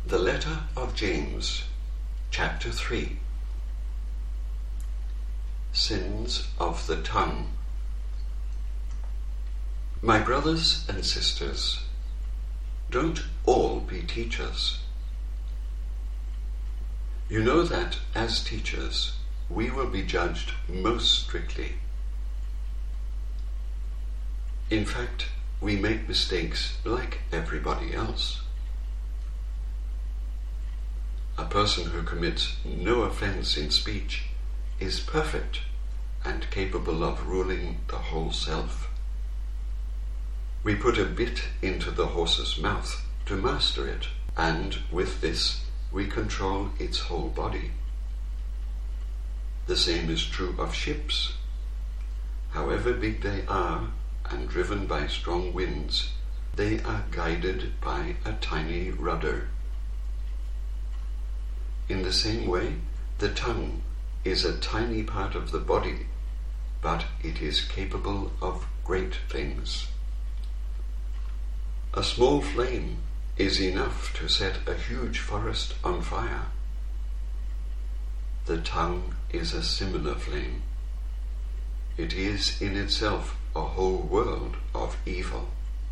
The Letter of James, Chapter 3. Sins of the Tongue. My brothers and sisters, don't all be teachers. You know that as teachers we will be judged most strictly. In fact, we make mistakes like everybody else. A person who commits no offense in speech is perfect and capable of ruling the whole self. We put a bit into the horse's mouth to master it, and with this we control its whole body. The same is true of ships. However big they are and driven by strong winds, they are guided by a tiny rudder. In the same way, the tongue is a tiny part of the body, but it is capable of great things. A small flame is enough to set a huge forest on fire. The tongue is a similar flame. It is in itself a whole world of evil.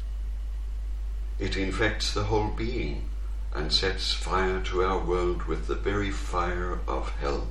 It infects the whole being and sets fire to our world with the very fire of hell.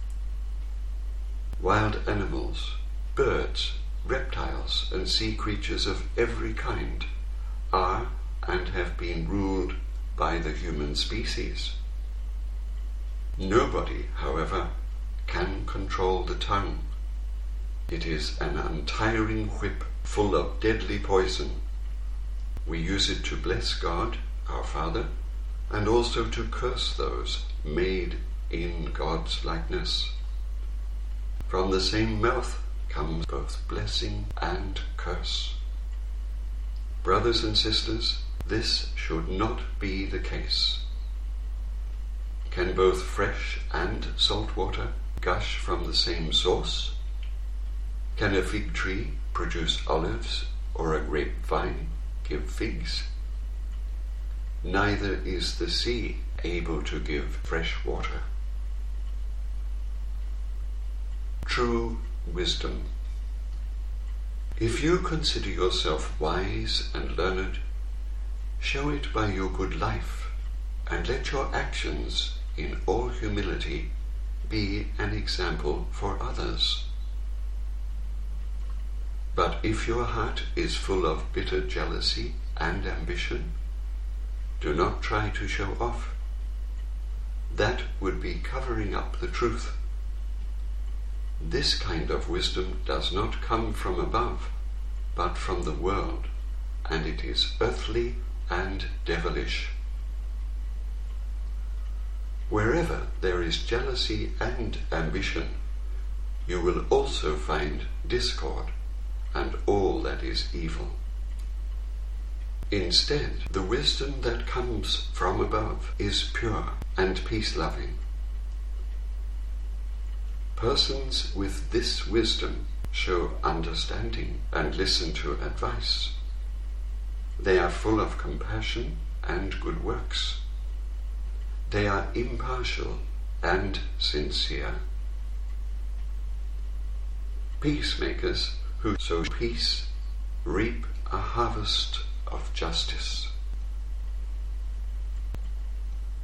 Wild animals, birds, reptiles, and sea creatures of every kind are and have been ruled by the human species. Nobody, however, can control the tongue. It is an untiring whip full of deadly poison. We use it to bless God, our Father, and also to curse those made in God's likeness. From the same mouth comes both blessing and curse. Brothers and sisters, this should not be the case. Can both fresh and salt water gush from the same source? Can a fig tree produce olives or a grapevine give figs? Neither is the sea able to give fresh water. True wisdom. If you consider yourself wise and learned, show it by your good life, and let your actions, in all humility, be an example for others. But if your heart is full of bitter jealousy and ambition, do not try to show off. That would be covering up the truth. This kind of wisdom does not come from above, but from the world, and it is earthly and devilish. Wherever there is jealousy and ambition, you will also find discord and all that is evil. Instead, the wisdom that comes from above is pure and peace-loving. Persons with this wisdom show understanding and listen to advice. They are full of compassion and good works. They are impartial and sincere. Peacemakers who sow peace reap a harvest of justice.